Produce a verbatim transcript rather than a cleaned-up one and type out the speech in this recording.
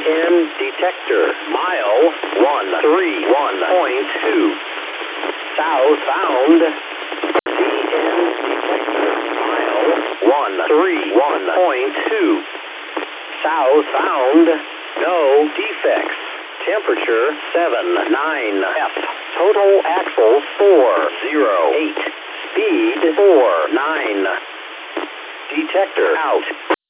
N detector. Mile one three one point two. Southbound. D N detector. Mile one three one point two. Southbound. No defects. Temperature seven nine F. Total axles four zero eight. Speed four nine. Detector out.